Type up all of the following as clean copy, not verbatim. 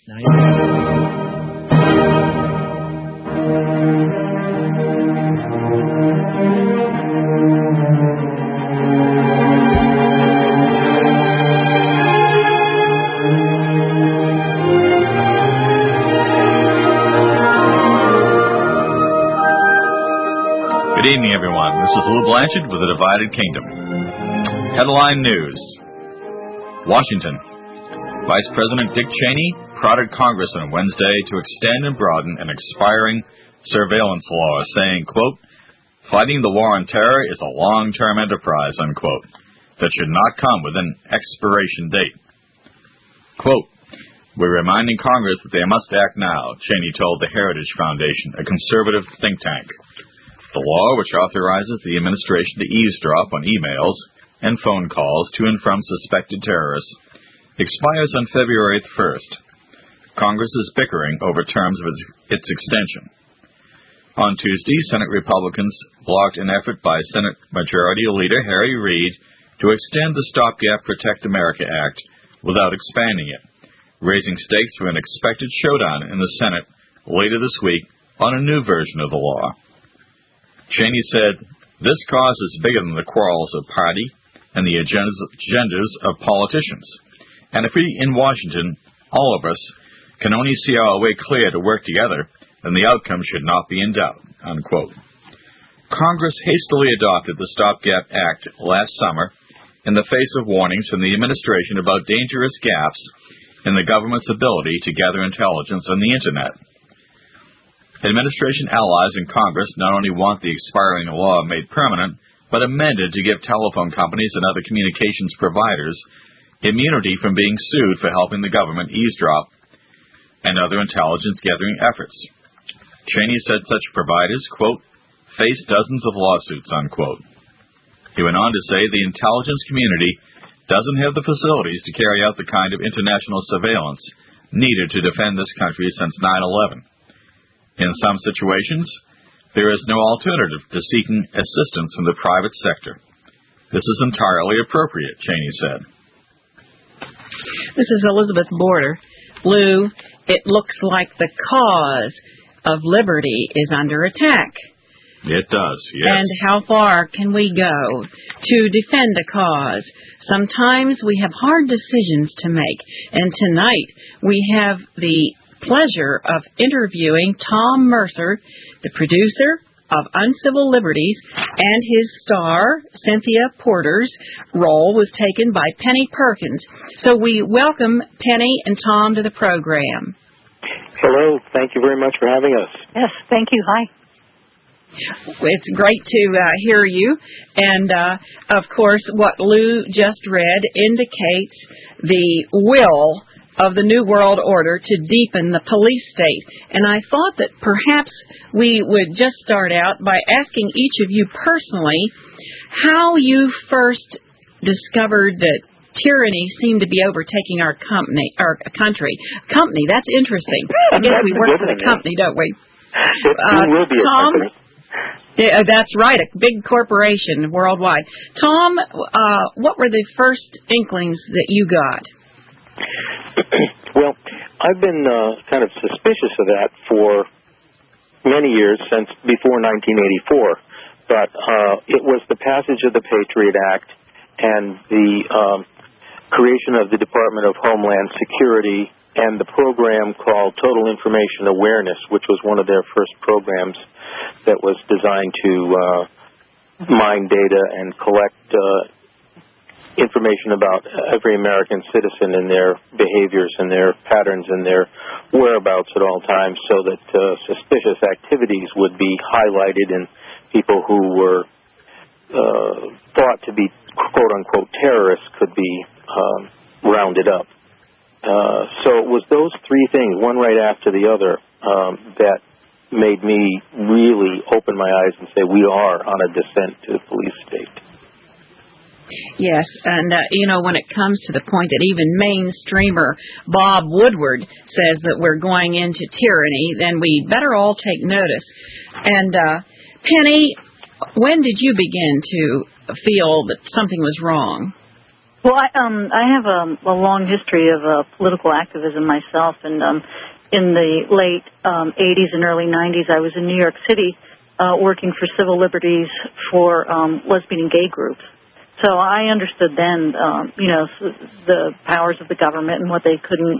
Good evening, everyone. This is Lou Blanchard with The Divided Kingdom. Headline News. Washington. Vice President Dick Cheney prodded Congress on Wednesday to extend and broaden an expiring surveillance law, saying, quote, fighting the war on terror is a long-term enterprise, unquote, that should not come with an expiration date. Quote, we're reminding Congress that they must act now, Cheney told the Heritage Foundation, a conservative think tank. The law, which authorizes the administration to eavesdrop on emails and phone calls to and from suspected terrorists, expires on February 1st. Congress is bickering over terms of its extension. On Tuesday, Senate Republicans blocked an effort by Senate Majority Leader Harry Reid to extend the Stopgap Protect America Act without expanding it, raising stakes for an expected showdown in the Senate later this week on a new version of the law. Cheney said, this cause is bigger than the quarrels of party and the agendas of politicians. And if we in Washington, all of us, can only see our way clear to work together, then the outcome should not be in doubt, unquote. Congress hastily adopted the Stopgap Act last summer in the face of warnings from the administration about dangerous gaps in the government's ability to gather intelligence on the Internet. Administration allies in Congress not only want the expiring law made permanent, but amended to give telephone companies and other communications providers immunity from being sued for helping the government eavesdrop and other intelligence-gathering efforts. Cheney said such providers, quote, face dozens of lawsuits, unquote. He went on to say the intelligence community doesn't have the facilities to carry out the kind of international surveillance needed to defend this country since 9/11. In some situations, there is no alternative to seeking assistance from the private sector. This is entirely appropriate, Cheney said. This is Elizabeth Border. Lou, it looks like the cause of liberty is under attack. It does, yes. And how far can we go to defend a cause? Sometimes we have hard decisions to make, and tonight we have the pleasure of interviewing Tom Mercer, the producer of Uncivil Liberties, and his star, Cynthia Porter's role was taken by Penny Perkins. So we welcome Penny and Tom to the program. Hello. Thank you very much for having us. Yes, thank you. Hi. It's great to hear you. And, of course, what Lou just read indicates the will of the New World Order to deepen the police state. And I thought that perhaps we would just start out by asking each of you personally how you first discovered that tyranny seemed to be overtaking our country. Company, that's interesting. I guess we work for the company, don't we? It will be Tom, a company. Yeah, that's right, a big corporation worldwide. Tom, what were the first inklings that you got? Well, I've been kind of suspicious of that for many years, since before 1984. But it was the passage of the Patriot Act and the creation of the Department of Homeland Security and the program called Total Information Awareness, which was one of their first programs that was designed to mine data and collect information about every American citizen and their behaviors and their patterns and their whereabouts at all times, so that suspicious activities would be highlighted and people who were thought to be quote-unquote terrorists could be rounded up. So it was those three things, one right after the other, that made me really open my eyes and say we are on a descent to the police state. Yes, and, when it comes to the point that even mainstreamer Bob Woodward says that we're going into tyranny, then we better all take notice. And, Penny, when did you begin to feel that something was wrong? Well, I have a long history of political activism myself, and in the late 80s and early 90s, I was in New York City working for civil liberties for lesbian and gay groups. So I understood then, the powers of the government and what they couldn't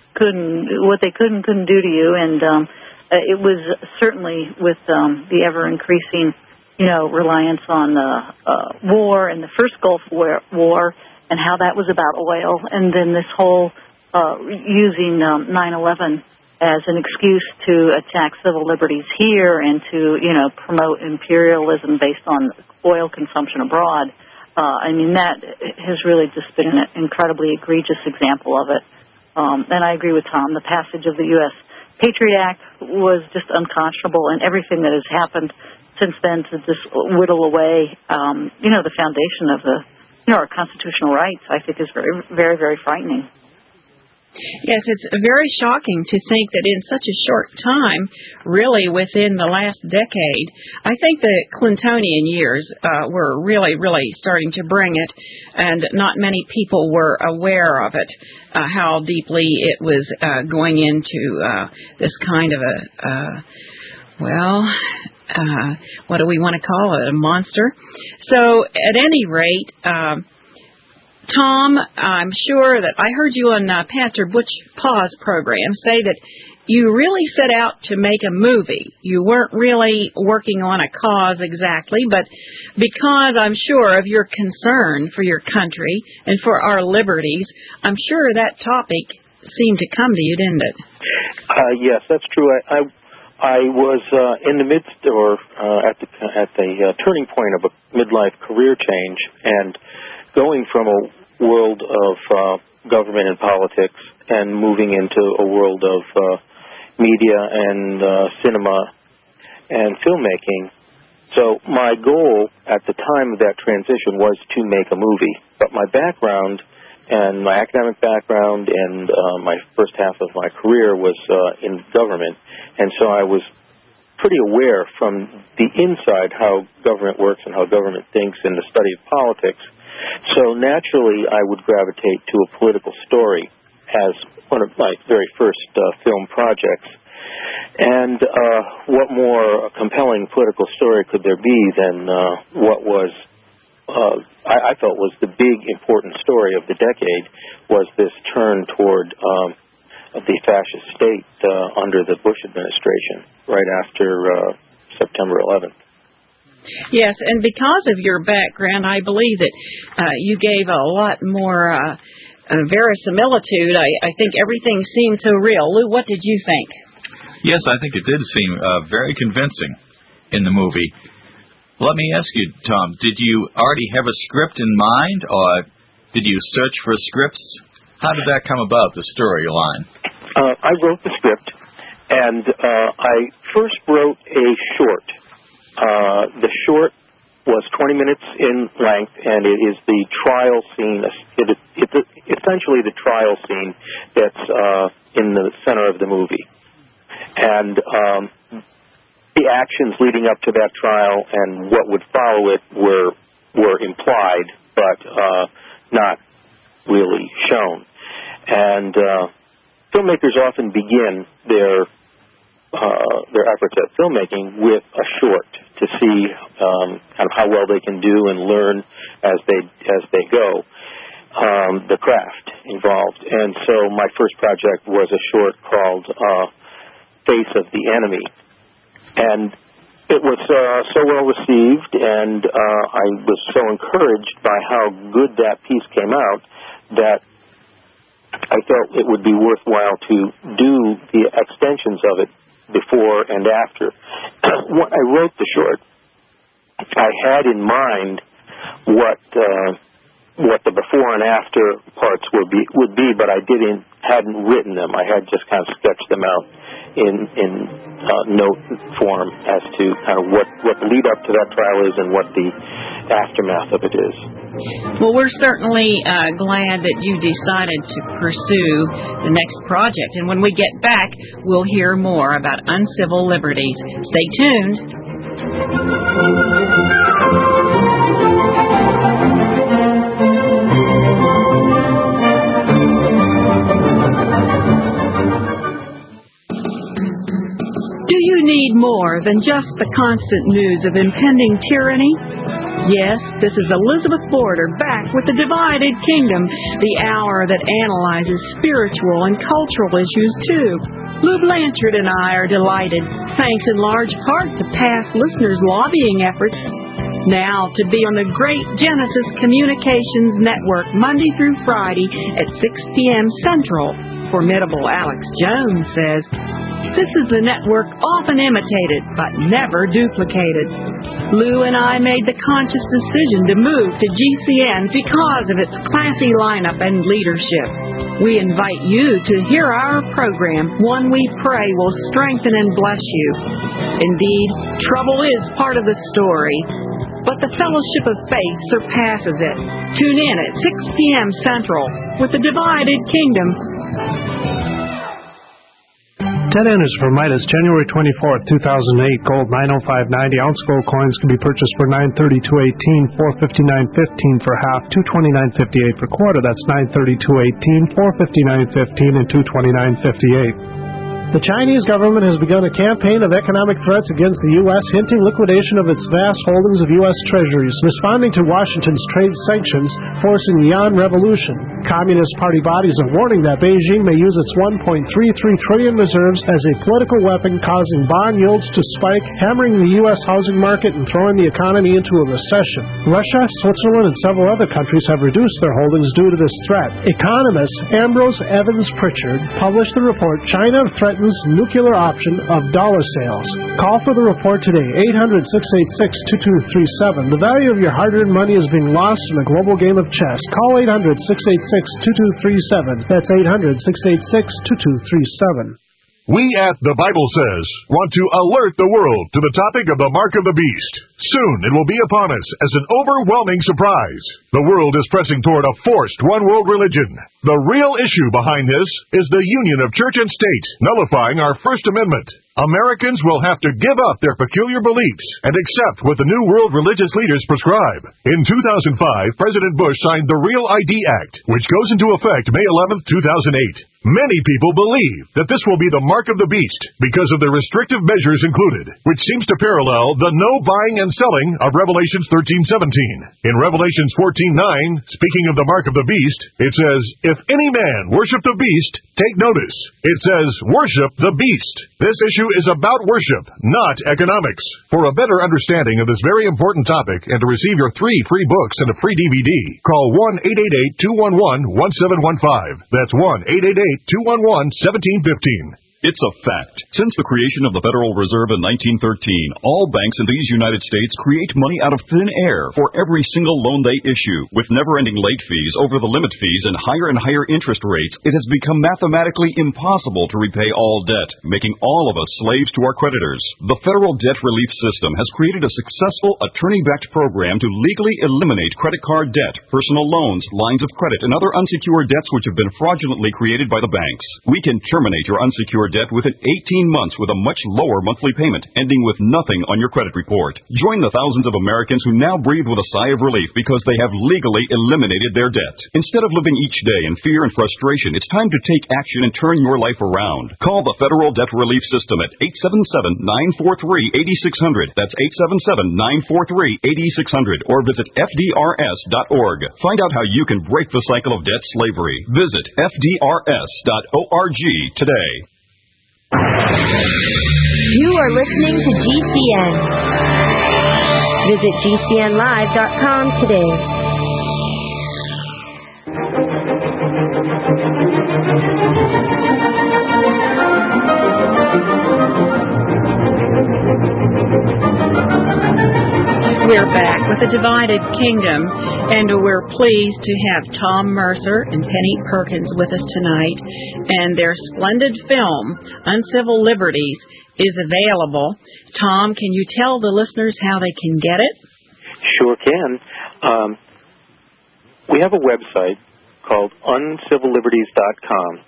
do to you, and it was certainly with the ever increasing, reliance on war and the first Gulf War and how that was about oil, and then this whole using 9/11 as an excuse to attack civil liberties here and to, promote imperialism based on oil consumption abroad. That has really just been an incredibly egregious example of it. And I agree with Tom. The passage of the U.S. Patriot Act was just unconscionable, and everything that has happened since then to just whittle away, the foundation of our constitutional rights, I think is very, very, very frightening. Yes, it's very shocking to think that in such a short time, really within the last decade, I think the Clintonian years were really, really starting to bring it, and not many people were aware of it, how deeply it was going into this kind of what do we want to call it, a monster? So, at any rate, Tom, I'm sure that I heard you on Pastor Butch Paw's program say that you really set out to make a movie. You weren't really working on a cause exactly, but because I'm sure of your concern for your country and for our liberties, I'm sure that topic seemed to come to you, didn't it? Yes, that's true. I was in the midst at the turning point of a midlife career change, and going from a world of government and politics and moving into a world of media and cinema and filmmaking. So my goal at the time of that transition was to make a movie. But my background and my academic background and my first half of my career was in government. And so I was pretty aware from the inside how government works and how government thinks in the study of politics. So naturally, I would gravitate to a political story as one of my very first film projects. And what more compelling political story could there be than what was, I felt was the big important story of the decade, was this turn toward the fascist state under the Bush administration right after September 11th. Yes, and because of your background, I believe that you gave a lot more verisimilitude. I think everything seemed so real. Lou, what did you think? Yes, I think it did seem very convincing in the movie. Let me ask you, Tom, did you already have a script in mind, or did you search for scripts? How did that come about, the storyline? I wrote the script, and I first wrote a short. The short was 20 minutes in length, and it is the trial scene. It's essentially the trial scene that's in the center of the movie. And the actions leading up to that trial and what would follow it were implied, but not really shown. And filmmakers often begin their efforts at filmmaking with a short to see kind of how well they can do and learn as they go the craft involved. And so my first project was a short called Face of the Enemy, and it was so well received, and I was so encouraged by how good that piece came out that I felt it would be worthwhile to do the extensions of it before and after. When I wrote the short, I had in mind what the before and after parts would be, but I hadn't written them. I had just kind of sketched them out in note form as to kind of what the lead up to that trial is and what the aftermath of it is. Well, we're certainly glad that you decided to pursue the next project. And when we get back, we'll hear more about uncivil liberties. Stay tuned. Do you need more than just the constant news of impending tyranny? Yes, this is Elizabeth Border back with The Divided Kingdom, the hour that analyzes spiritual and cultural issues too. Lou Blanchard and I are delighted, thanks in large part to past listeners' lobbying efforts. Now to be on the great Genesis Communications Network Monday through Friday at 6 p.m. Central, formidable Alex Jones says, this is the network often imitated but never duplicated. Lou and I made the conscious decision to move to GCN because of its classy lineup and leadership. We invite you to hear our program, one we pray will strengthen and bless you. Indeed, trouble is part of the story, but the fellowship of faith surpasses it. Tune in at 6 p.m. Central with The Divided Kingdom. 10 enters for Midas, January 24th, 2008. Gold 905.90. Ounce gold coins can be purchased for $932.18, $459.15 for half, $229.58 for quarter. That's $932.18, $459.15, and $229.58. The Chinese government has begun a campaign of economic threats against the U.S., hinting liquidation of its vast holdings of U.S. treasuries, responding to Washington's trade sanctions, forcing the yuan revolution. Communist Party bodies are warning that Beijing may use its $1.33 trillion reserves as a political weapon, causing bond yields to spike, hammering the U.S. housing market and throwing the economy into a recession. Russia, Switzerland, and several other countries have reduced their holdings due to this threat. Economist Ambrose Evans Pritchard published the report, China Threatens Nuclear Option of Dollar Sales. Call for the report today, 800-686-2237. The value of your hard-earned money is being lost in a global game of chess. Call 800-686-2237. That's 800-686-2237. We at The Bible Says want to alert the world to the topic of the Mark of the Beast. Soon it will be upon us as an overwhelming surprise. The world is pressing toward a forced one-world religion. The real issue behind this is the union of church and state, nullifying our First Amendment. Americans will have to give up their peculiar beliefs and accept what the New World religious leaders prescribe. In 2005, President Bush signed the Real ID Act, which goes into effect May 11, 2008. Many people believe that this will be the mark of the beast because of the restrictive measures included, which seems to parallel the no buying and selling of Revelations 13:17. In Revelations 14:9, speaking of the mark of the beast, it says, "If any man worship the beast, take notice." It says, "Worship the beast." This issue is about worship, not economics. For a better understanding of this very important topic and to receive your 3 free books and a free DVD, call 1-888-211-1715. That's 1-888-211-1715. It's a fact. Since the creation of the Federal Reserve in 1913, all banks in these United States create money out of thin air for every single loan they issue. With never-ending late fees, over-the-limit fees, and higher interest rates, it has become mathematically impossible to repay all debt, making all of us slaves to our creditors. The Federal Debt Relief System has created a successful attorney-backed program to legally eliminate credit card debt, personal loans, lines of credit, and other unsecured debts which have been fraudulently created by the banks. We can terminate your unsecured debt within 18 months with a much lower monthly payment, ending with nothing on your credit report. Join the thousands of Americans who now breathe with a sigh of relief because they have legally eliminated their debt. Instead of living each day in fear and frustration, it's time to take action and turn your life around. Call the Federal Debt Relief System at 877-943-8600. That's 877-943-8600. Or visit FDRS.org. Find out how you can break the cycle of debt slavery. Visit FDRS.org today. You are listening to GCN. Visit GCNlive.com today. We're back with The Divided Kingdom, and we're pleased to have Tom Mercer and Penny Perkins with us tonight. And their splendid film, Uncivil Liberties, is available. Tom, can you tell the listeners how they can get it? Sure can. We have a website called uncivilliberties.com,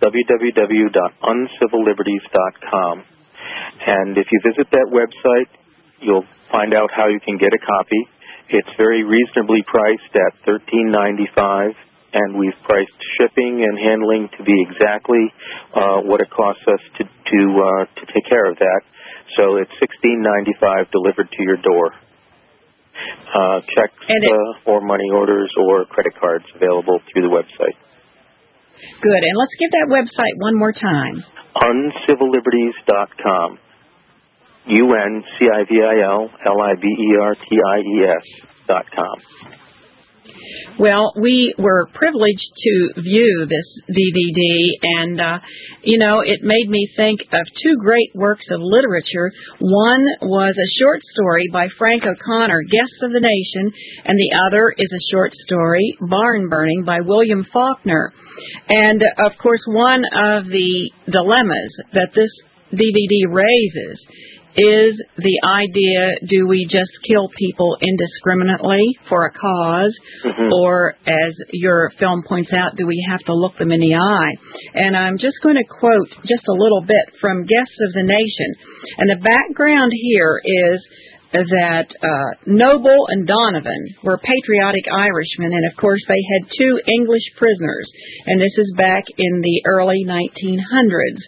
www.uncivilliberties.com. And if you visit that website, you'll find out how you can get a copy. It's very reasonably priced at $13.95, and we've priced shipping and handling to be exactly what it costs us to to take care of that. So it's $16.95 delivered to your door. Checks or money orders or credit cards available through the website. Good. And let's give that website one more time. UncivilLiberties.com. UNCIVILLIBERTIES.com. Well, we were privileged to view this DVD, and, it made me think of two great works of literature. One was a short story by Frank O'Connor, Guests of the Nation, and the other is a short story, Barn Burning, by William Faulkner. And, of course, one of the dilemmas that this DVD raises is the idea, do we just kill people indiscriminately for a cause, or, as your film points out, do we have to look them in the eye? And I'm just going to quote just a little bit from Guests of the Nation. And the background here is that Noble and Donovan were patriotic Irishmen, and of course they had two English prisoners, and this is back in the early 1900s.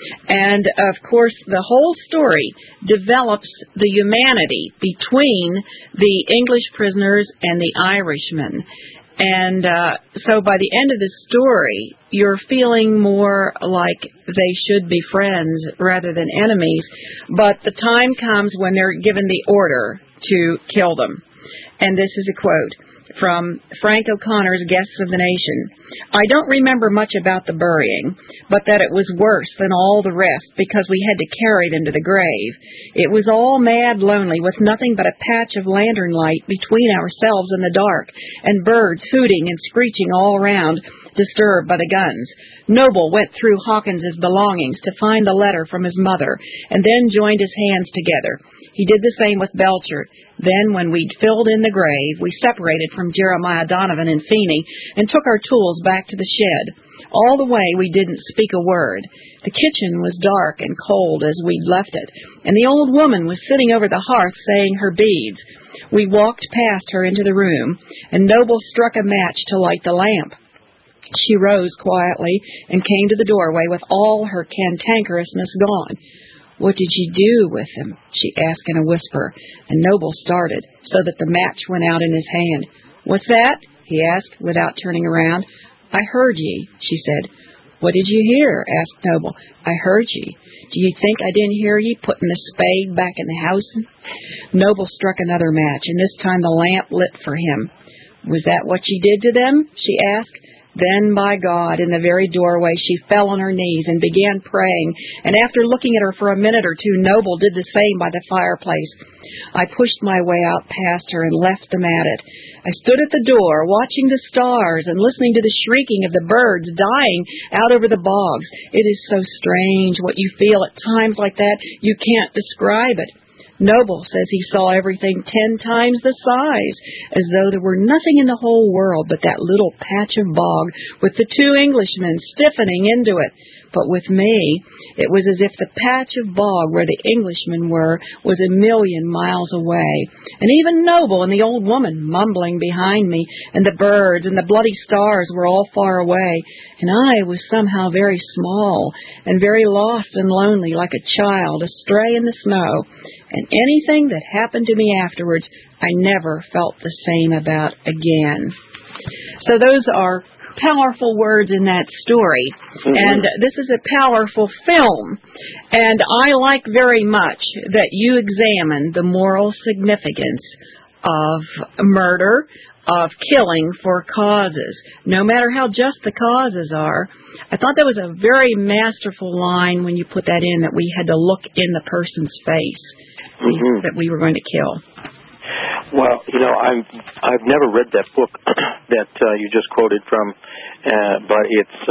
And of course the whole story develops the humanity between the English prisoners and the Irishmen. And so by the end of the story, you're feeling more like they should be friends rather than enemies. But the time comes when they're given the order to kill them. And this is a quote from Frank O'Connor's Guests of the Nation. I don't remember much about the burying, but that it was worse than all the rest because we had to carry them to the grave. It was all mad lonely with nothing but a patch of lantern light between ourselves and the dark, and birds hooting and screeching all around, disturbed by the guns. Noble went through Hawkins's belongings to find the letter from his mother, and then joined his hands together. He did the same with Belcher. Then, when we'd filled in the grave, we separated from Jeremiah Donovan and Feeney and took our tools back to the shed. All the way, we didn't speak a word. The kitchen was dark and cold as we'd left it, and the old woman was sitting over the hearth saying her beads. We walked past her into the room, and Noble struck a match to light the lamp. She rose quietly and came to the doorway with all her cantankerousness gone. What did you do with him? She asked in a whisper, and Noble started so that the match went out in his hand. What's that? He asked without turning around. I heard ye, she said. What did you hear? Asked Noble. I heard ye. Do you think I didn't hear ye putting the spade back in the house? Noble struck another match, and this time the lamp lit for him. Was that what ye did to them? She asked. Then, by God, in the very doorway, she fell on her knees and began praying, and after looking at her for a minute or two, Noble did the same by the fireplace. I pushed my way out past her and left them at it. I stood at the door, watching the stars and listening to the shrieking of the birds dying out over the bogs. It is so strange what you feel at times like that. You can't describe it. Noble says he saw everything 10 times the size, as though there were nothing in the whole world but that little patch of bog with the two Englishmen stiffening into it. But with me, it was as if the patch of bog where the Englishmen were was 1,000,000 miles away, and even Noble and the old woman mumbling behind me, and the birds and the bloody stars were all far away, and I was somehow very small and very lost and lonely, like a child astray in the snow. And anything that happened to me afterwards, I never felt the same about again. So those are powerful words in that story. And this is a powerful film. And I like very much that you examine the moral significance of murder, of killing for causes, no matter how just the causes are. I thought that was a very masterful line when you put that in, that we had to look in the person's face that we were going to kill. Well, I've never read that book that you just quoted from, but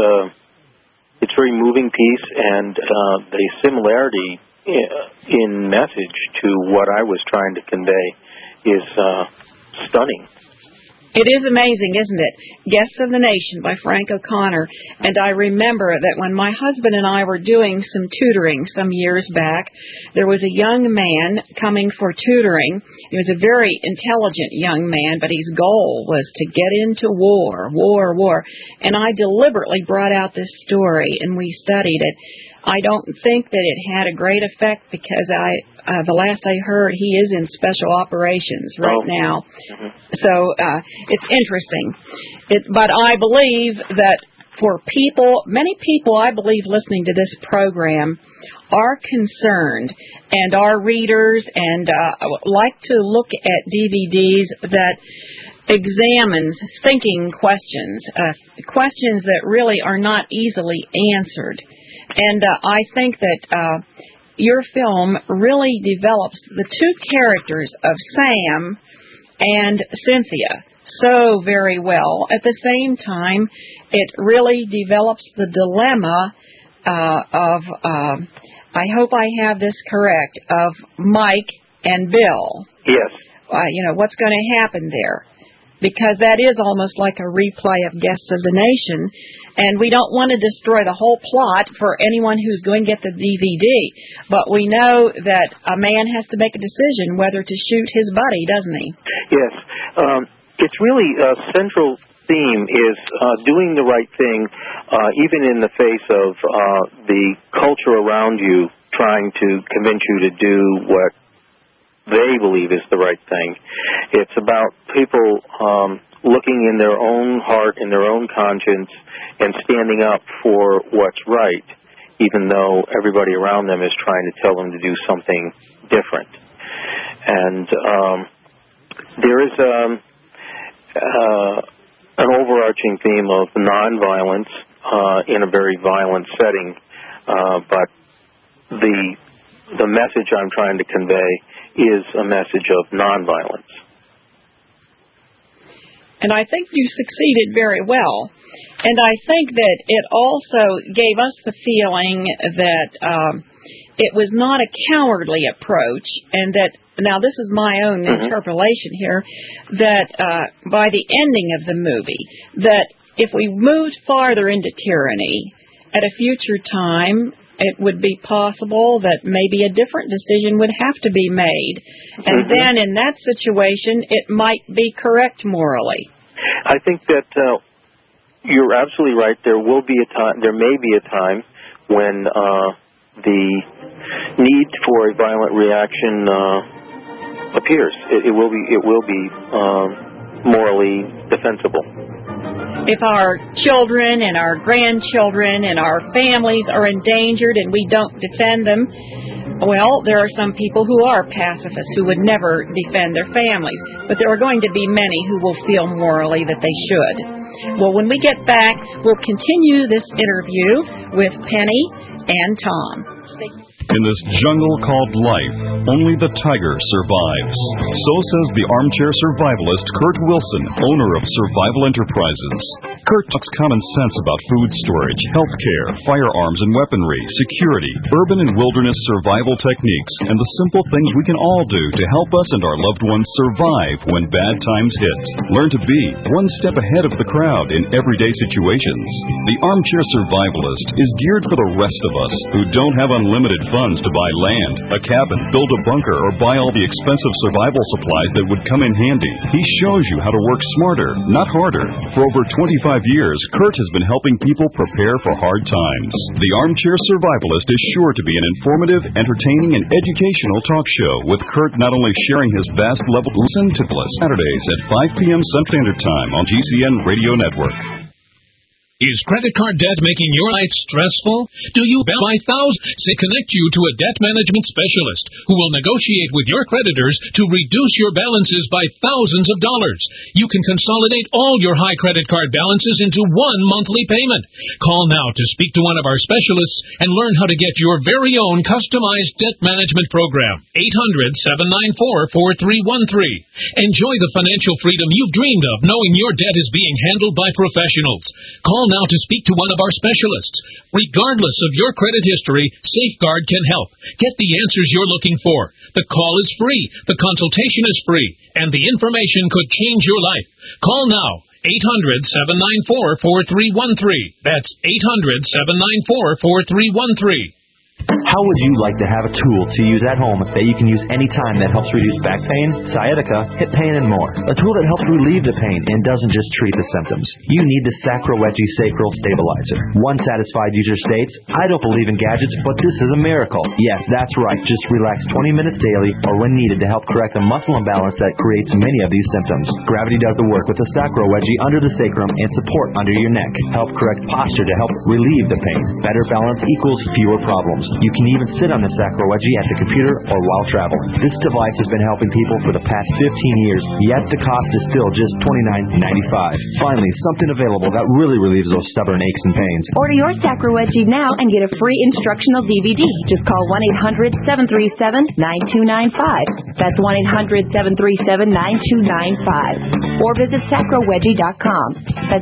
it's a very moving piece, and the similarity in message to what I was trying to convey is stunning. It is amazing, isn't it? Guests of the Nation by Frank O'Connor. And I remember that when my husband and I were doing some tutoring some years back, there was a young man coming for tutoring. He was a very intelligent young man, but his goal was to get into war. And I deliberately brought out this story, and we studied it. I don't think that it had a great effect because the last I heard, he is in special operations right now. So it's interesting. But I believe that for people, many people, I believe, listening to this program are concerned and are readers and like to look at DVDs that examine thinking questions, questions that really are not easily answered. And I think that your film really develops the two characters of Sam and Cynthia so very well. At the same time, it really develops the dilemma of, I hope I have this correct, of Mike and Bill. Yes. What's going to happen there? Because that is almost like a replay of Guests of the Nation, and we don't want to destroy the whole plot for anyone who's going to get the DVD. But we know that a man has to make a decision whether to shoot his buddy, doesn't he? Yes. It's really a central theme is doing the right thing, even in the face of the culture around you trying to convince you to do what they believe is the right thing. It's about people looking in their own heart, in their own conscience, and standing up for what's right, even though everybody around them is trying to tell them to do something different. And there is an overarching theme of nonviolence in a very violent setting, but the message I'm trying to convey is a message of nonviolence. And I think you succeeded very well. And I think that it also gave us the feeling that it was not a cowardly approach, and that, now this is my own interpolation here, that by the ending of the movie, that if we moved farther into tyranny, at a future time, it would be possible that maybe a different decision would have to be made. And then in that situation, it might be correct morally. I think that you're absolutely right. There will be a time, there may be a time when the need for a violent reaction appears. It will be morally defensible. If our children and our grandchildren and our families are endangered and we don't defend them, well, there are some people who are pacifists who would never defend their families, but there are going to be many who will feel morally that they should. Well, when we get back, we'll continue this interview with Penny and Tom. In this jungle called life, only the tiger survives. So says the armchair survivalist Kurt Wilson, owner of Survival Enterprises. Kurt talks common sense about food storage, health care, firearms and weaponry, security, urban and wilderness survival techniques, and the simple things we can all do to help us and our loved ones survive when bad times hit. Learn to be one step ahead of the crowd in everyday situations. The armchair survivalist is geared for the rest of us who don't have unlimited funds to buy land, a cabin, build a bunker, or buy all the expensive survival supplies that would come in handy. He shows you how to work smarter, not harder. For over 25 years, Kurt has been helping people prepare for hard times. The Armchair Survivalist is sure to be an informative, entertaining, and educational talk show, with Kurt not only sharing his vast level. Listen to us Saturdays at 5 p.m. Central Standard Time on GCN Radio Network. Is credit card debt making your life stressful? Do you buy thousands? They connect you to a debt management specialist who will negotiate with your creditors to reduce your balances by thousands of dollars. You can consolidate all your high credit card balances into one monthly payment. Call now to speak to one of our specialists and learn how to get your very own customized debt management program. 800-794-4313. Enjoy the financial freedom you've dreamed of, knowing your debt is being handled by professionals. Call now to speak to one of our specialists. Regardless of your credit history, Safeguard can help. Get the answers you're looking for. The call is free, the consultation is free, and the information could change your life. Call now. 800-794-4313. That's 800-794-4313. How would you like to have a tool to use at home that you can use anytime that helps reduce back pain, sciatica, hip pain, and more? A tool that helps relieve the pain and doesn't just treat the symptoms. You need the Sacroweggii Sacral Stabilizer. One satisfied user states, I don't believe in gadgets, but this is a miracle. Yes, that's right. Just relax 20 minutes daily or when needed to help correct the muscle imbalance that creates many of these symptoms. Gravity does the work with the Sacroweggii under the sacrum and support under your neck. Help correct posture to help relieve the pain. Better balance equals fewer problems. You can even sit on the Sacroweggii at the computer or while traveling. This device has been helping people for the past 15 years, yet the cost is still just $29.95. Finally, something available that really relieves those stubborn aches and pains. Order your Sacroweggii now and get a free instructional DVD. Just call 1-800-737-9295. That's 1-800-737-9295. Or visit sacroweggii.com. That's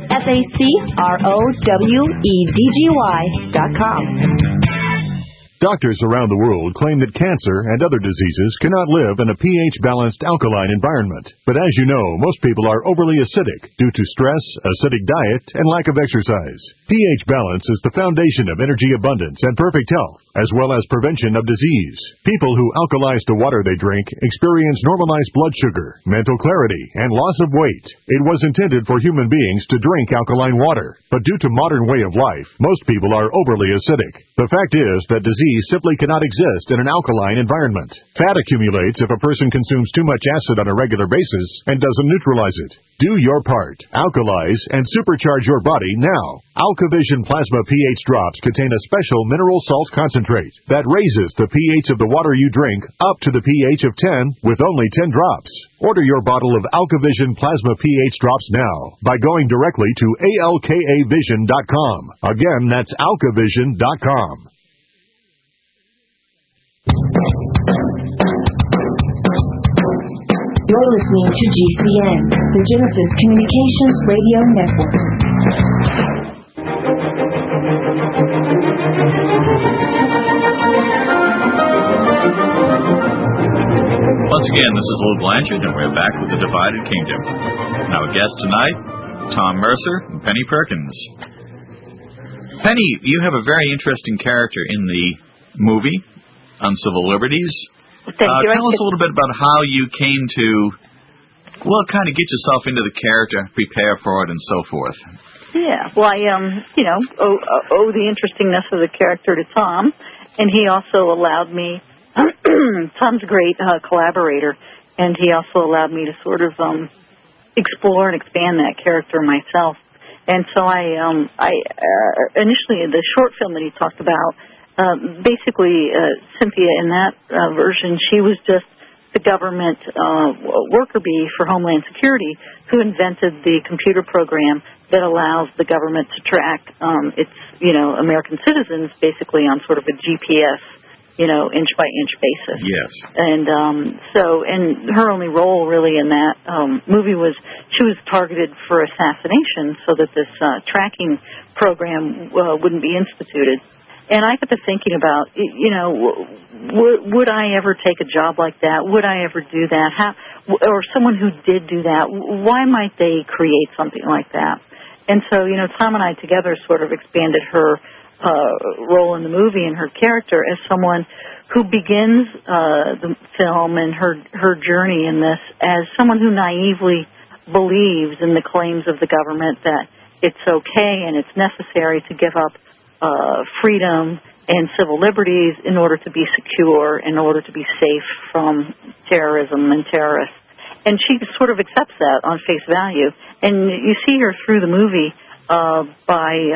SACROWEDGY.com. Doctors around the world claim that cancer and other diseases cannot live in a pH-balanced alkaline environment. But as you know, most people are overly acidic due to stress, acidic diet, and lack of exercise. pH balance is the foundation of energy abundance and perfect health, as well as prevention of disease. People who alkalize the water they drink experience normalized blood sugar, mental clarity, and loss of weight. It was intended for human beings to drink alkaline water, but due to modern way of life, most people are overly acidic. The fact is that disease simply cannot exist in an alkaline environment. Fat accumulates if a person consumes too much acid on a regular basis and doesn't neutralize it. Do your part. Alkalize and supercharge your body now. AlkaVision Plasma pH drops contain a special mineral salt concentrate that raises the pH of the water you drink up to the pH of 10 with only 10 drops. Order your bottle of AlkaVision Plasma pH drops now by going directly to alkavision.com. Again, that's alkavision.com. You're listening to GCN, the Genesis Communications Radio Network. Once again, this is Lou Blanchard, and we're back with The Divided Kingdom. Now, a guest tonight, Tom Mercer and Penny Perkins. Penny, you have a very interesting character in the movie on civil liberties. Thank you. Tell us a little bit about how you came to, well, kind of get yourself into the character, prepare for it, and so forth. Yeah, well, I, owe the interestingness of the character to Tom, and he also allowed me, Tom's a great collaborator, and he also allowed me to sort of explore and expand that character myself. And so I initially, the short film that he talked about, basically, Cynthia, in that version, she was just the government worker bee for Homeland Security who invented the computer program that allows the government to track its, American citizens basically on sort of a GPS, inch-by-inch basis. Yes. And and her only role really in that movie was she was targeted for assassination so that this tracking program wouldn't be instituted. And I got to thinking about, would I ever take a job like that? Would I ever do that? Or someone who did do that, why might they create something like that? And so, Tom and I together sort of expanded her role in the movie and her character as someone who begins the film and her journey in this as someone who naively believes in the claims of the government that it's okay and it's necessary to give up freedom and civil liberties in order to be secure, in order to be safe from terrorism and terrorists. And she sort of accepts that on face value. And you see her through the movie by,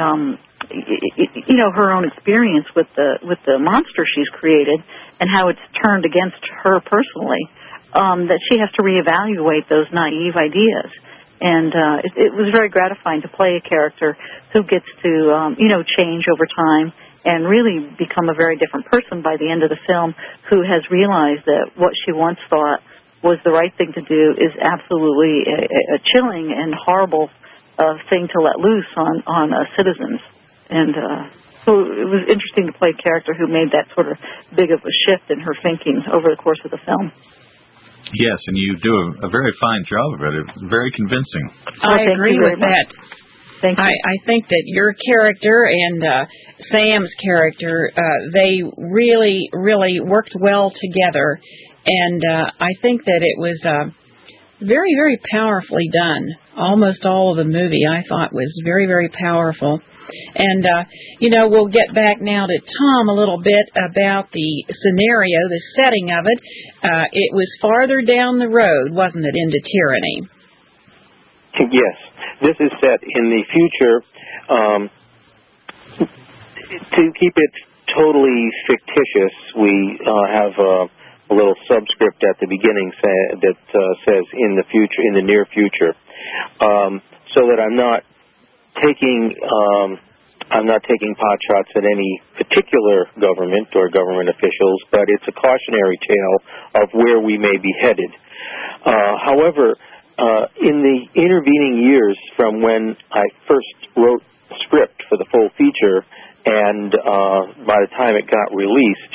her own experience with the monster she's created and how it's turned against her personally, that she has to reevaluate those naive ideas. And it was very gratifying to play a character who gets to, change over time and really become a very different person by the end of the film, who has realized that what she once thought was the right thing to do is absolutely a chilling and horrible thing to let loose on citizens. And so it was interesting to play a character who made that sort of big of a shift in her thinking over the course of the film. Yes, and you do a very fine job of it. Very convincing. I agree with that. Thank you. I think that your character and Sam's character, they really, really worked well together. And I think that it was very, very powerfully done. Almost all of the movie I thought was very, very powerful. And, we'll get back now to Tom a little bit about the scenario, the setting of it. It was farther down the road, wasn't it, into tyranny? Yes. This is set in the future. To keep it totally fictitious, we have a little subscript at the beginning that says in the future, in the near future, so that I'm not taking pot shots at any particular government or government officials, but it's a cautionary tale of where we may be headed. However, in the intervening years from when I first wrote the script for the full feature and by the time it got released,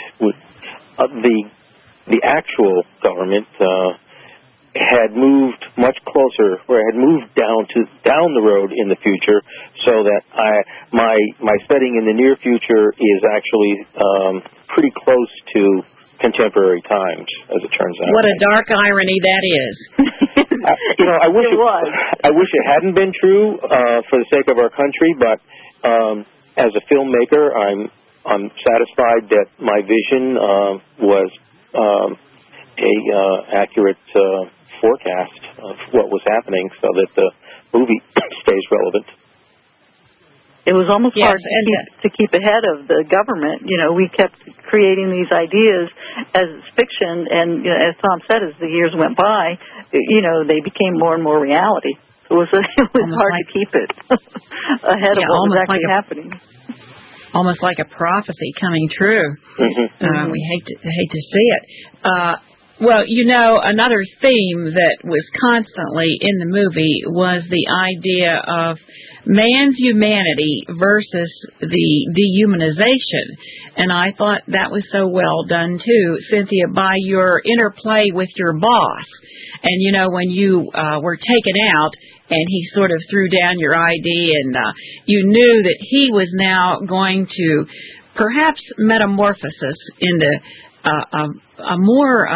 the actual government had moved much closer, or had moved down the road in the future, so that my setting in the near future is actually pretty close to contemporary times, as it turns out. What a dark irony that is. I wish it hadn't been true for the sake of our country, but as a filmmaker, I'm satisfied that my vision was a accurate forecast of what was happening, so that the movie stays relevant. It was almost hard to keep ahead of the government. We kept creating these ideas as fiction, and as Tom said, as the years went by, they became more and more reality. It was hard to keep it ahead of what was actually happening. Almost like a prophecy coming true. Mm-hmm. We hate to see it. Well, another theme that was constantly in the movie was the idea of man's humanity versus the dehumanization. And I thought that was so well done, too, Cynthia, by your interplay with your boss. And, when you were taken out and he sort of threw down your ID and you knew that he was now going to perhaps metamorphosis into a more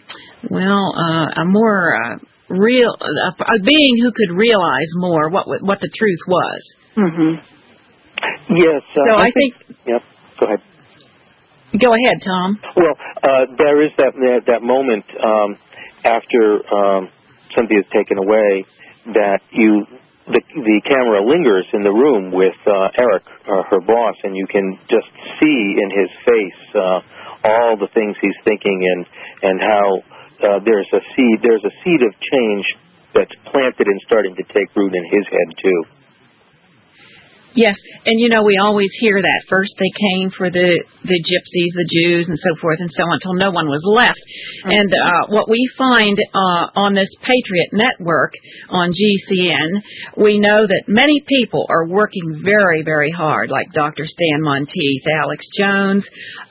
real, a being who could realize more what the truth was. Mm-hmm. Yes. So I think. Yep. Go ahead. Go ahead, Tom. Well, there is that moment after Cynthia's taken away that the camera lingers in the room with Eric, her boss, and you can just see in his face all the things he's thinking and how there's a seed of change that's planted and starting to take root in his head too. Yes, and we always hear that. First they came for the gypsies, the Jews, and so forth and so on, until no one was left. Mm-hmm. And what we find on this Patriot Network on GCN, we know that many people are working very, very hard, like Dr. Stan Monteith, Alex Jones,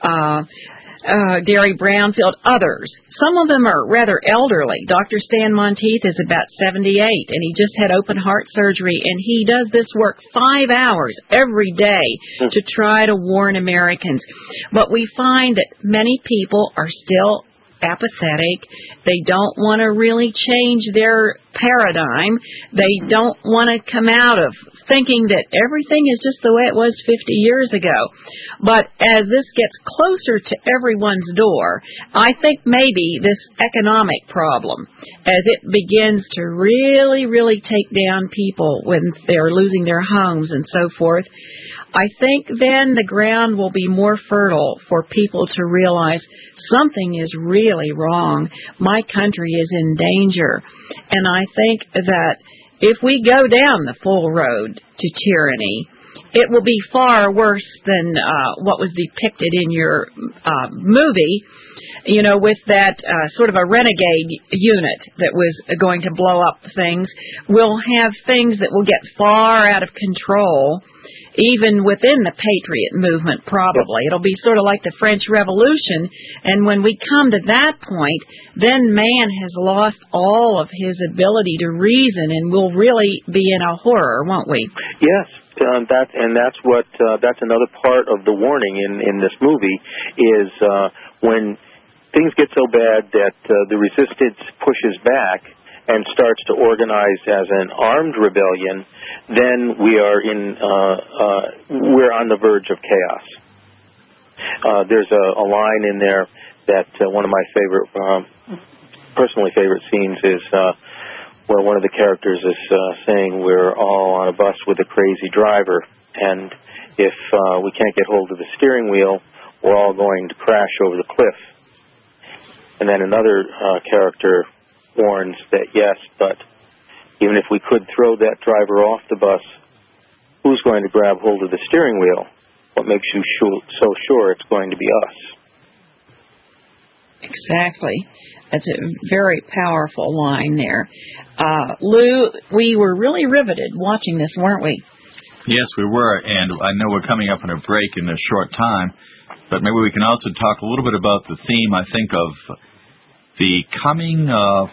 Gary Brownfield, others. Some of them are rather elderly. Dr. Stan Monteith is about 78, and he just had open heart surgery, and he does this work 5 hours every day to try to warn Americans. But we find that many people are still apathetic. They don't want to really change their paradigm. They don't want to come out of thinking that everything is just the way it was 50 years ago. But as this gets closer to everyone's door, I think maybe this economic problem, as it begins to really, really take down people when they're losing their homes and so forth, I think then the ground will be more fertile for people to realize something is really wrong. My country is in danger. And I think that if we go down the full road to tyranny, it will be far worse than what was depicted in your movie, with that sort of a renegade unit that was going to blow up things. We'll have things that will get far out of control even within the Patriot movement, probably. It'll be sort of like the French Revolution, and when we come to that point, then man has lost all of his ability to reason, and we'll really be in a horror, won't we? Yes. That's another part of the warning in this movie is when things get so bad that the resistance pushes back and starts to organize as an armed rebellion, then we're on the verge of chaos. There's a line in there that one of my personally favorite scenes is where one of the characters is saying we're all on a bus with a crazy driver, and if we can't get hold of the steering wheel, we're all going to crash over the cliff. And then another character warns that, yes, but even if we could throw that driver off the bus, who's going to grab hold of the steering wheel? What makes you so sure it's going to be us? Exactly. That's a very powerful line there. Lou, we were really riveted watching this, weren't we? Yes, we were, and I know we're coming up on a break in a short time, but maybe we can also talk a little bit about the theme, I think, of the coming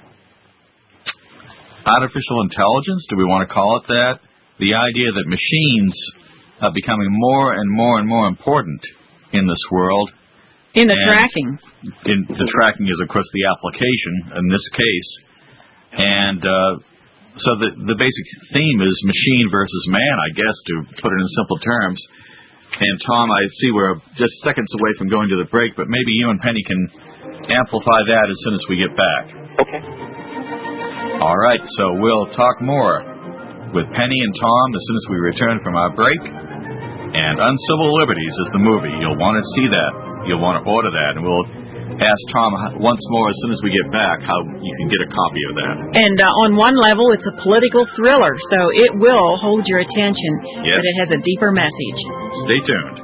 artificial intelligence, do we want to call it that? The idea that machines are becoming more and more and more important in this world. In the tracking. The tracking is, of course, the application in this case. And so the basic theme is machine versus man, I guess, to put it in simple terms. And, Tom, I see we're just seconds away from going to the break, but maybe you and Penny can amplify that as soon as we get back. Okay. All right, so we'll talk more with Penny and Tom as soon as we return from our break. And Uncivil Liberties is the movie. You'll want to see that. You'll want to order that, and we'll ask Tom once more as soon as we get back how you can get a copy of that. And on one level, it's a political thriller, so it will hold your attention, yes. But it has a deeper message. Stay tuned.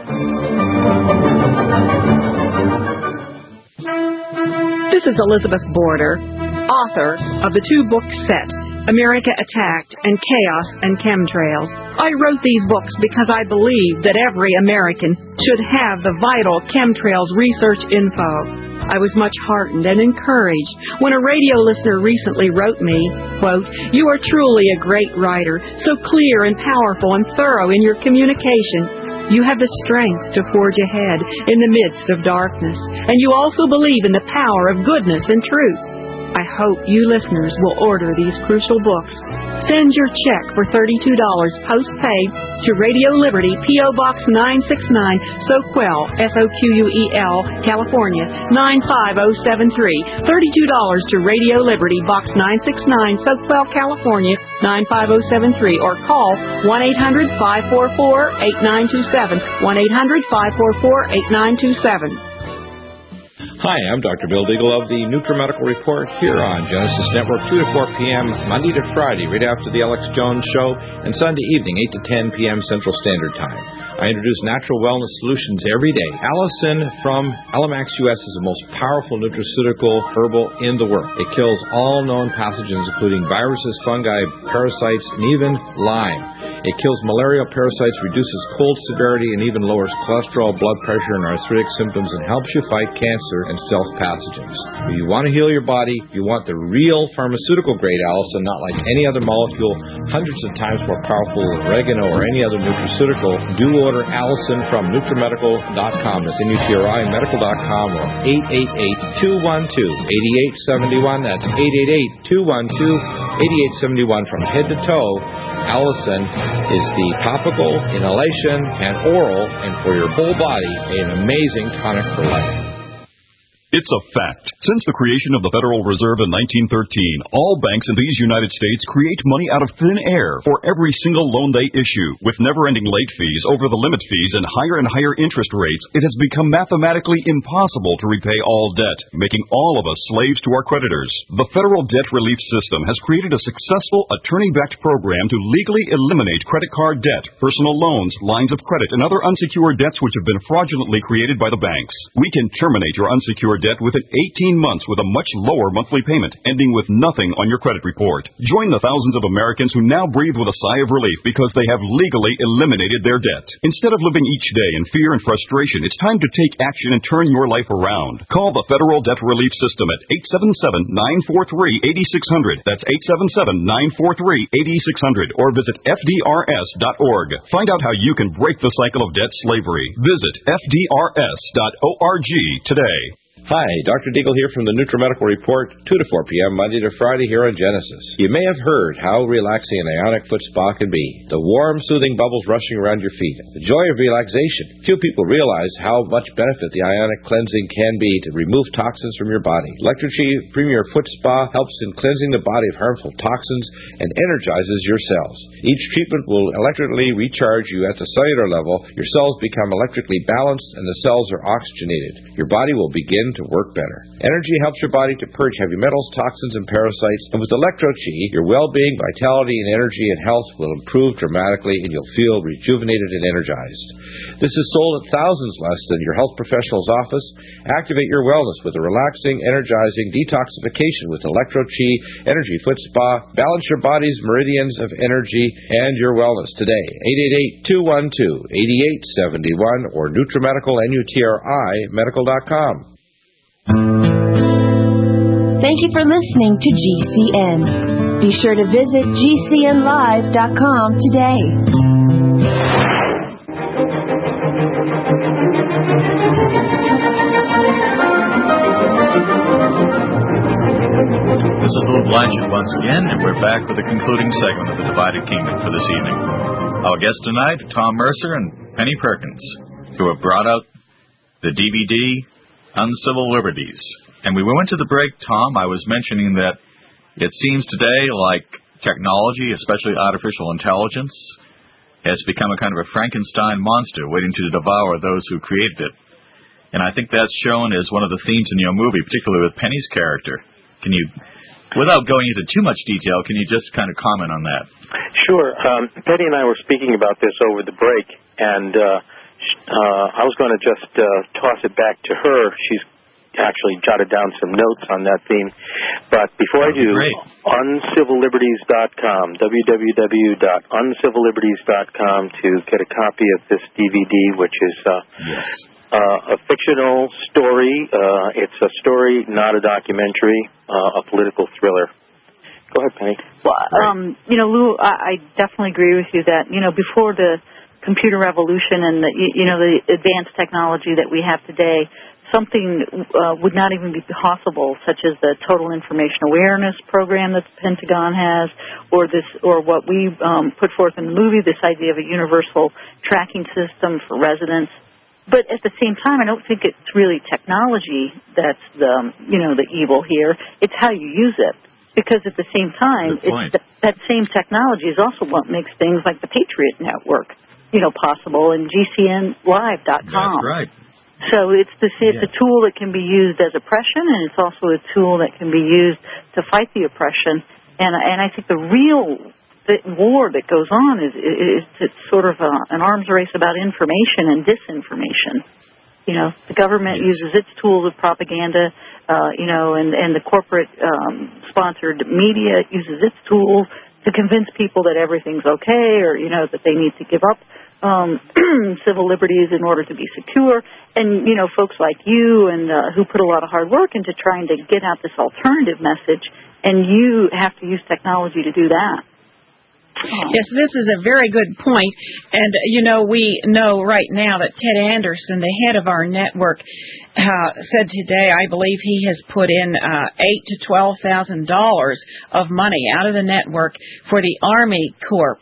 This is Elizabeth Border, author of the 2-book set, America Attacked and Chaos and Chemtrails. I wrote these books because I believe that every American should have the vital chemtrails research info. I was much heartened and encouraged when a radio listener recently wrote me, quote, "You are truly a great writer, so clear and powerful and thorough in your communication. You have the strength to forge ahead in the midst of darkness, and you also believe in the power of goodness and truth. I hope you listeners will order these crucial books. Send your check for $32 post-paid to Radio Liberty, P.O. Box 969, Soquel, Soquel, California, 95073. $32 to Radio Liberty, Box 969, Soquel, California, 95073, or call 1-800-544-8927, 1-800-544-8927. Hi, I'm Dr. Bill Deagle of the NutriMedical Report here on Genesis Network, 2 to 4 p.m., Monday to Friday, right after the Alex Jones Show, and Sunday evening, 8 to 10 p.m. Central Standard Time. I introduce natural wellness solutions every day. Allicin from Alamax US is the most powerful nutraceutical herbal in the world. It kills all known pathogens, including viruses, fungi, parasites, and even Lyme. It kills malarial parasites, reduces cold severity, and even lowers cholesterol, blood pressure, and arthritic symptoms, and helps you fight cancer and stealth pathogens. If you want to heal your body, you want the real pharmaceutical-grade Allicin, not like any other molecule, hundreds of times more powerful than oregano or any other nutraceutical. Do order Allicin from NutriMedical.com. That's NutriMedical.com or 888-212-8871. That's 888-212-8871. From head to toe, Allicin is the topical, inhalation, and oral, and for your whole body, an amazing tonic for life. It's a fact. Since the creation of the Federal Reserve in 1913, all banks in these United States create money out of thin air for every single loan they issue. With never-ending late fees, over the limit fees, and higher interest rates, it has become mathematically impossible to repay all debt, making all of us slaves to our creditors. The Federal Debt Relief System has created a successful attorney-backed program to legally eliminate credit card debt, personal loans, lines of credit, and other unsecured debts which have been fraudulently created by the banks. We can terminate your unsecured debt within 18 months with a much lower monthly payment, ending with nothing on your credit report. Join the thousands of Americans who now breathe with a sigh of relief because they have legally eliminated their debt. Instead of living each day in fear and frustration, it's time to take action and turn your life around. Call the Federal Debt Relief System at 877-943-8600. That's 877-943-8600. Or visit FDRS.org. Find out how you can break the cycle of debt slavery. Visit FDRS.org today. Hi, Dr. Deagle here from the NutriMedical Report, 2 to 4 p.m., Monday to Friday here on Genesis. You may have heard how relaxing an ionic foot spa can be. The warm, soothing bubbles rushing around your feet. The joy of relaxation. Few people realize how much benefit the ionic cleansing can be to remove toxins from your body. Electrochi Premier Foot Spa helps in cleansing the body of harmful toxins and energizes your cells. Each treatment will electrically recharge you at the cellular level. Your cells become electrically balanced and the cells are oxygenated. Your body will begin to work better. Energy helps your body to purge heavy metals, toxins, and parasites. And with Electro-Chi, your well-being, vitality, and energy and health will improve dramatically, and you'll feel rejuvenated and energized. This is sold at thousands less than your health professional's office. Activate your wellness with a relaxing, energizing detoxification with Electro-Chi Energy Foot Spa. Balance your body's meridians of energy and your wellness today. 888-212-8871 or NutriMedical, NUTRI, medical.com. Thank you for listening to GCN. Be sure to visit GCNlive.com today. This is Lou Blanchard once again, and we're back with the concluding segment of the Divided Kingdom for this evening. Our guests tonight, Tom Mercer and Penny Perkins, who have brought out the DVD Uncivil Liberties. And we went to the break, Tom. I was mentioning that it seems today like technology, especially artificial intelligence, has become a kind of a Frankenstein monster waiting to devour those who created it. And I think that's shown as one of the themes in your movie, particularly with Penny's character. Can you, without going into too much detail, can you just kind of comment on that? Sure. Penny and I were speaking about this over the break, and I was going to just toss it back to her. She's actually jotted down some notes on that theme. But before I do, uncivillliberties.com, www.uncivillliberties.com to get a copy of this DVD, which is a fictional story. It's a story, not a documentary, a political thriller. Go ahead, Penny. Well, Lou, I definitely agree with you that, before the computer revolution and the advanced technology that we have today, something would not even be possible, such as the Total Information Awareness program that the Pentagon has, or what we put forth in the movie, this idea of a universal tracking system for residents. But at the same time, I don't think it's really technology that's the evil here. It's how you use it. Because at the same time, that same technology is also what makes things like the Patriot Network, possible, and GCNlive.com. That's right. So it's a tool that can be used as oppression, and it's also a tool that can be used to fight the oppression. And I think the real war that goes on is it's sort of an arms race about information and disinformation. The government uses its tools of propaganda, and the corporate sponsored media uses its tools to convince people that everything's okay, or that they need to give up civil liberties in order to be secure. And folks like you and who put a lot of hard work into trying to get out this alternative message, and you have to use technology to do that. Yes, this is a very good point. And, we know right now that Ted Anderson, the head of our network, said today, I believe he has put in $8,000 to $12,000 of money out of the network for the Army Corps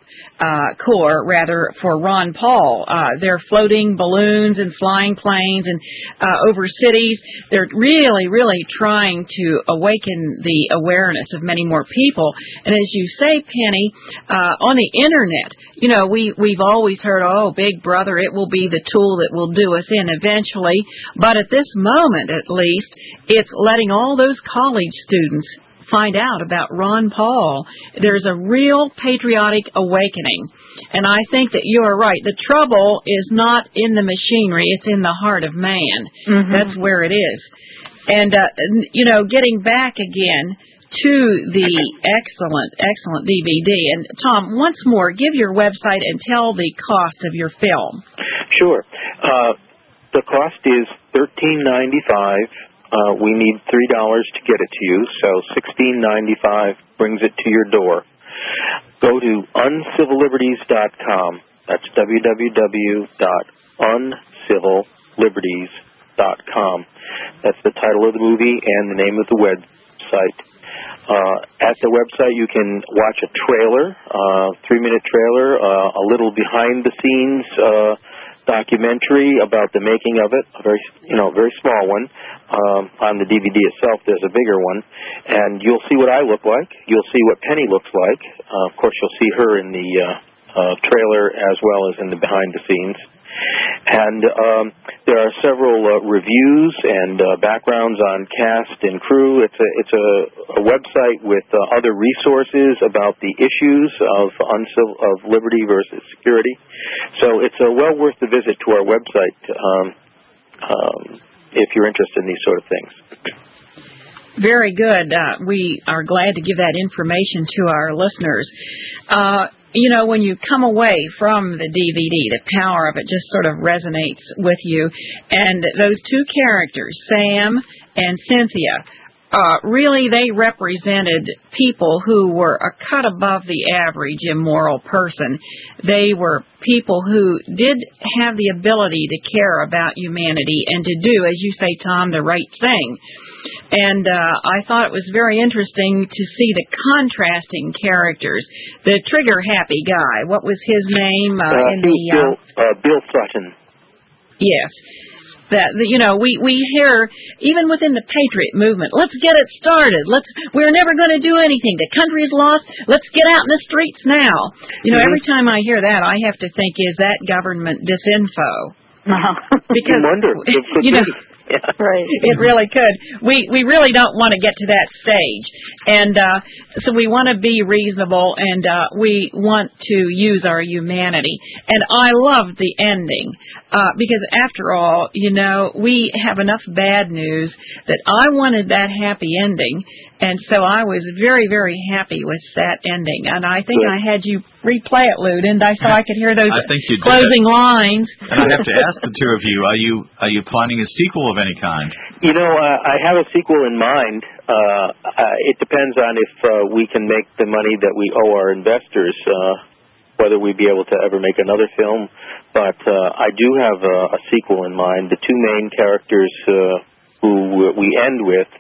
for Ron Paul. They're floating balloons and flying planes and over cities. They're really, really trying to awaken the awareness of many more people. And as you say, Penny, on the Internet, we've always heard, Big Brother, it will be the tool that will do us in eventually. But at this moment, at least, it's letting all those college students find out about Ron Paul. There's a real patriotic awakening. And I think that you are right. The trouble is not in the machinery, it's in the heart of man. Mm-hmm. That's where it is. And, getting back again to the excellent DVD. And, Tom, once more, give your website and tell the cost of your film. Sure. The cost is $13.95. We need $3 to get it to you, so $16.95 brings it to your door. Go to uncivilliberties.com. That's www.uncivilliberties.com. That's the title of the movie and the name of the website. At the website, you can watch a trailer, 3-minute trailer, a little behind-the-scenes documentary about the making of it, a very small one. On the DVD itself, there's a bigger one, and you'll see what I look like. You'll see what Penny looks like. Of course, you'll see her in the trailer as well as in the behind-the-scenes. And there are several reviews and backgrounds on cast and crew. It's a website with other resources about the issues of liberty versus security. So it's well worth the visit to our website if you're interested in these sort of things. Very good. We are glad to give that information to our listeners. When you come away from the DVD, the power of it just sort of resonates with you. And those two characters, Sam and Cynthia, really they represented people who were a cut above the average immoral person. They were people who did have the ability to care about humanity and to do, as you say, Tom, the right thing. And I thought it was very interesting to see the contrasting characters. The trigger-happy guy, what was his name? Bill Sutton. Yes. We hear, even within the Patriot movement, let's get it started. We're never going to do anything. The country is lost. Let's get out in the streets now. Every time I hear that, I have to think, is that government disinfo? Because, Yeah, right. It really could. We really don't want to get to that stage. And so we want to be reasonable, and we want to use our humanity. And I love the ending because, after all, we have enough bad news that I wanted that happy ending. And so I was very, very happy with that ending. And I think I had you replay it, Lou, didn't I? So I could hear those closing lines. And I have to ask the two of you, are you planning a sequel of any kind? I have a sequel in mind. It depends on if we can make the money that we owe our investors, whether we'd be able to ever make another film. But I do have a sequel in mind. The two main characters who we end with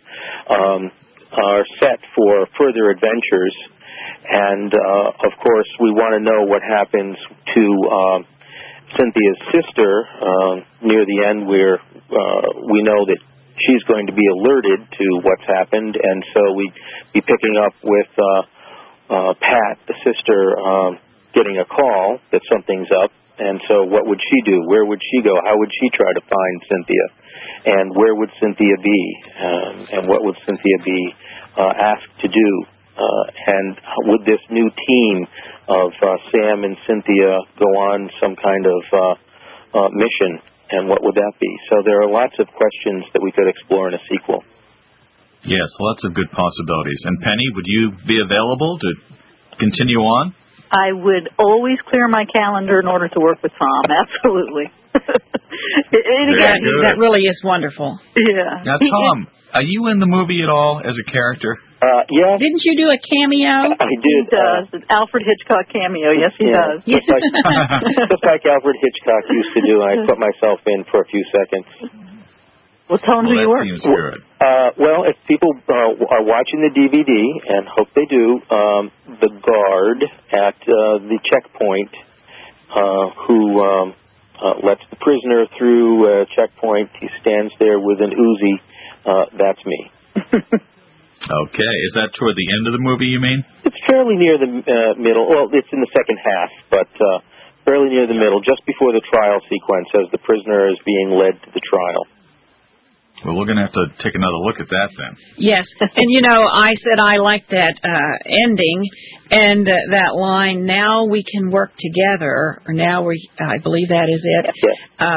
are set for further adventures, and of course we want to know what happens to Cynthia's sister near the end, where we know that she's going to be alerted to what's happened, and so we'd be picking up with Pat, the sister, getting a call that something's up. And so what would she do? Where would she go? How would she try to find Cynthia? And where would Cynthia be? And what would Cynthia be asked to do? And would this new team of Sam and Cynthia go on some kind of mission? And what would that be? So there are lots of questions that we could explore in a sequel. Yes, lots of good possibilities. And Penny, would you be available to continue on? I would always clear my calendar in order to work with Tom. Absolutely. That really is wonderful. Yeah. Now, Tom, are you in the movie at all as a character? Yeah. Didn't you do a cameo? I did. He does. An Alfred Hitchcock cameo. Yes, he does. Just like Alfred Hitchcock used to do. I put myself in for a few seconds. Well, tell them who you were. That seems good. Well, if people are watching the DVD, and hope they do, the guard at the checkpoint who lets the prisoner through a checkpoint, he stands there with an Uzi, that's me. Okay. Is that toward the end of the movie, you mean? It's fairly near the middle. Well, it's in the second half, but fairly near the middle, just before the trial sequence as the prisoner is being led to the trial. Well, we're going to have to take another look at that then. Yes. And, I said I liked that ending and that line, now we can work together, or now I believe that is it. Yes.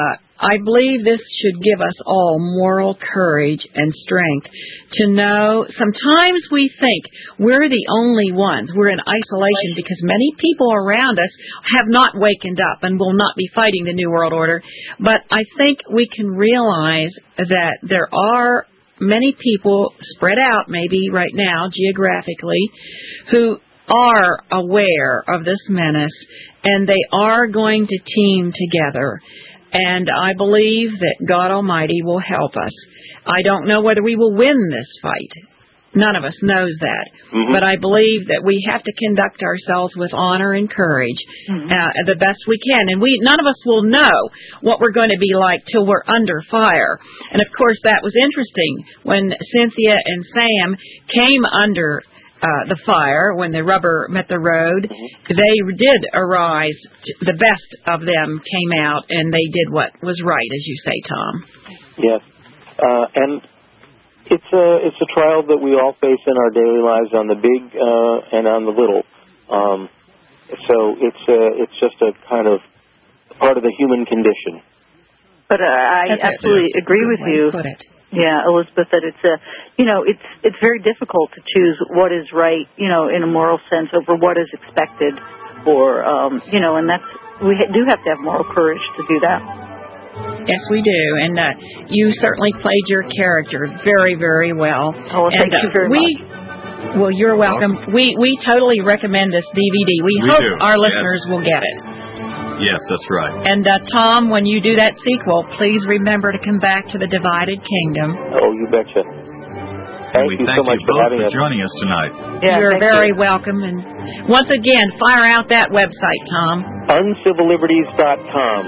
I believe this should give us all moral courage and strength to know sometimes we think we're the only ones. We're in isolation because many people around us have not wakened up and will not be fighting the New World Order. But I think we can realize that there are many people spread out maybe right now geographically who are aware of this menace, and they are going to team together. And I believe that God Almighty will help us. I don't know whether we will win this fight. None of us knows that. Mm-hmm. But I believe that we have to conduct ourselves with honor and courage the best we can. And none of us will know what we're going to be like till we're under fire. And, of course, that was interesting. When Cynthia and Sam came under the fire, when the rubber met the road, they did arise. The best of them came out, and they did what was right, as you say, Tom. Yes. And it's a trial that we all face in our daily lives, on the big and on the little. So it's just a kind of part of the human condition. But I absolutely agree with you. Yeah, Elizabeth, that it's very difficult to choose what is right, in a moral sense over what is expected, or and we do have to have moral courage to do that. Yes, we do, and you certainly played your character very, very well. Oh, well, thank you very much. Well, you're welcome. We totally recommend this DVD. We hope our listeners will get it. Yes, that's right. And, Tom, when you do that sequel, please remember to come back to the Divided Kingdom. Oh, you betcha. Thank you so much for having us. Joining us tonight. Yeah, you're very welcome. And once again, fire out that website, Tom. UncivilLiberties.com.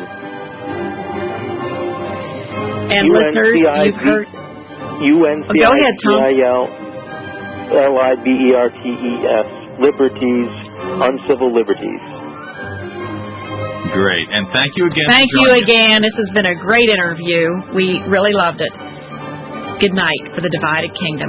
And listeners, you've heard... UNCIVILLIBERTES. Liberties, Uncivil Liberties. Great. And thank you again. Thank you again. This has been a great interview. We really loved it. Good night for the Divided Kingdom.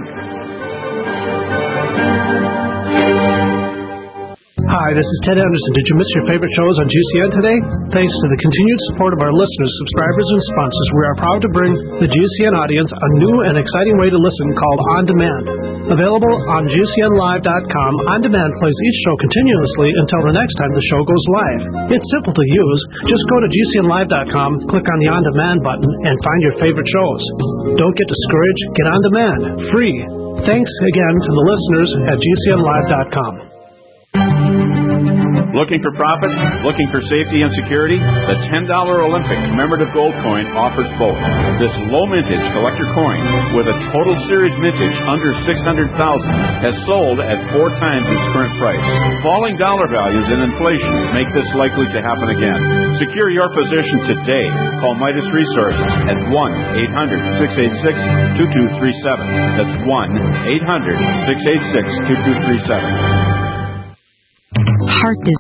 Hi, this is Ted Anderson. Did you miss your favorite shows on GCN today? Thanks to the continued support of our listeners, subscribers, and sponsors, we are proud to bring the GCN audience a new and exciting way to listen called On Demand. Available on GCNlive.com, On Demand plays each show continuously until the next time the show goes live. It's simple to use. Just go to GCNlive.com, click on the On Demand button, and find your favorite shows. Don't get discouraged. Get On Demand. Free. Thanks again to the listeners at GCNlive.com. Looking for profit? Looking for safety and security? The $10 Olympic commemorative gold coin offers both. This low mintage collector coin, with a total series mintage under $600,000, has sold at 4 times its current price. Falling dollar values and inflation make this likely to happen again. Secure your position today. Call Midas Resources at 1-800-686-2237. That's 1-800-686-2237. Heart disease.